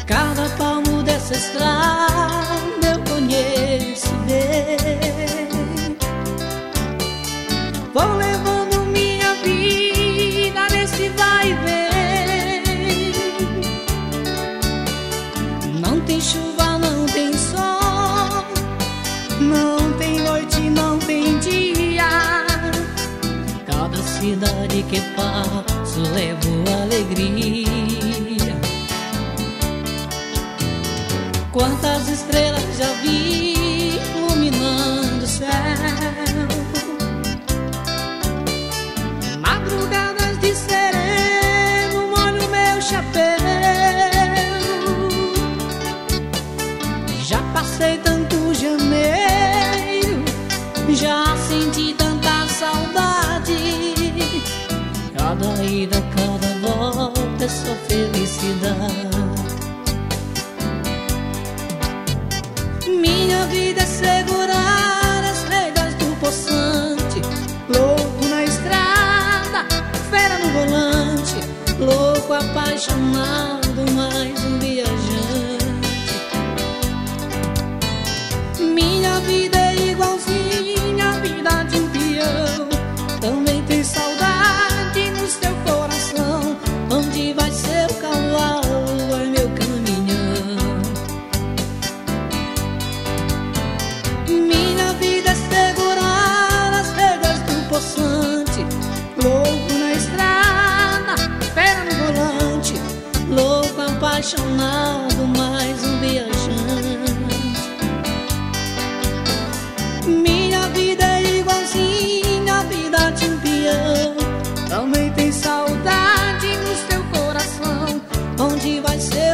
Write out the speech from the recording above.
Cada palmo dessa estrada eu conheço bem. Vou levando minha vida nesse vai e vem. Não tem chuva, não tem sol, não tem noite, não tem dia. Cada cidade que passo levo alegria. Quantas estrelas já vi iluminando o céu, madrugadas de sereno molho meu chapéu. Já passei tanto janeiro, já senti tanta saudade. Cada ida, cada volta é só felicidade. Minha vida é segurar as rédeas do poçante, louco na estrada, fera no volante, louco apaixonado, mais um viajante. Minha vida é igualzinha à vida de um peão, também tem saudade no seu coração. Onde vai seu cavalo, vai meu caminhão. Minha vida é segurar as rédeas do poçante, louco na estrada, fera no volante, louco apaixonado, mais um viajante. Minha vida é igualzinha à vida de um peão, também tem saudade no seu coração. Onde vai ser